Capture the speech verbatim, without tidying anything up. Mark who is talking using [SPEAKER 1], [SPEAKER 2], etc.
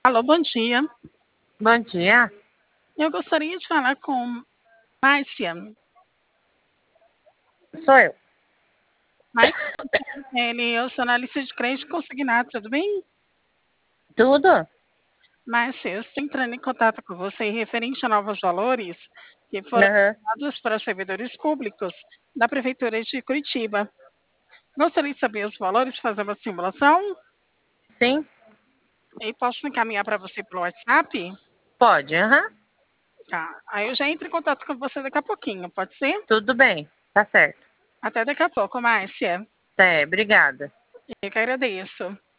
[SPEAKER 1] Alô, bom dia.
[SPEAKER 2] Bom dia.
[SPEAKER 1] Eu gostaria de falar com Márcia.
[SPEAKER 2] Sou eu.
[SPEAKER 1] Márcia, ele, eu sou analista de crédito consignado, tudo bem?
[SPEAKER 2] Tudo?
[SPEAKER 1] Márcia, eu estou entrando em contato com você referente a novos valores que foram
[SPEAKER 2] Aham.
[SPEAKER 1] dados para servidores públicos da Prefeitura de Curitiba. Gostaria de saber os valores, fazer uma simulação
[SPEAKER 2] Sim?
[SPEAKER 1] e posso encaminhar para você pelo WhatsApp?
[SPEAKER 2] Pode, aham.
[SPEAKER 1] Tá. Aí eu já entro em contato com você daqui a pouquinho, pode ser?
[SPEAKER 2] Tudo bem. Tá certo.
[SPEAKER 1] Até daqui a pouco, Márcia.
[SPEAKER 2] É, obrigada.
[SPEAKER 1] Eu que agradeço.